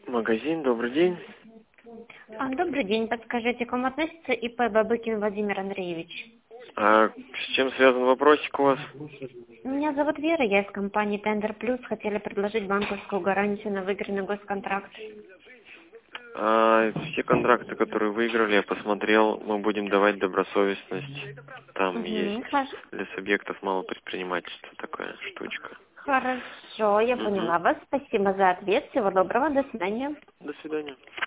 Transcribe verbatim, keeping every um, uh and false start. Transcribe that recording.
Магазин, добрый день. А, добрый день. Подскажите, к вам относится ИП Бабыкин Владимир Андреевич? А с чем связан вопросик у вас? Меня зовут Вера, я из компании Тендер Плюс. Хотели предложить банковскую гарантию на выигранный госконтракт. А, все контракты, которые выиграли, я посмотрел, мы будем давать добросовестность. Там есть Угу, хорошо. для субъектов малого предпринимательства такая штучка. Хорошо, я Угу. поняла вас. Спасибо за ответ. Всего доброго. До свидания. До свидания.